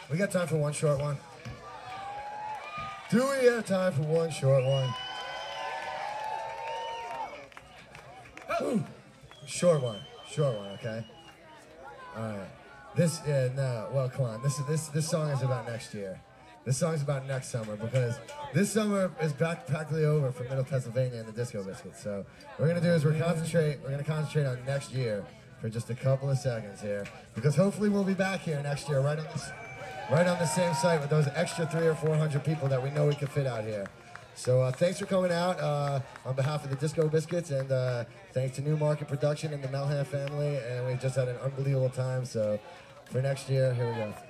We got time for one short one? Do we have time for one short one? Ooh. Short one, okay? Alright. Well, come on. This song is about next year. This song's about next summer because this summer is practically over for Middle Pennsylvania and the Disco Biscuits. So what we're gonna do is we're gonna concentrate on next year for just a couple of seconds here, because hopefully we'll be back here next year right on the same site with those extra 300 or 400 people that we know we can fit out here. So thanks for coming out on behalf of the Disco Biscuits, and thanks to Newmarket Production and the Melham family, and we've just had an unbelievable time. So for next year, here we go.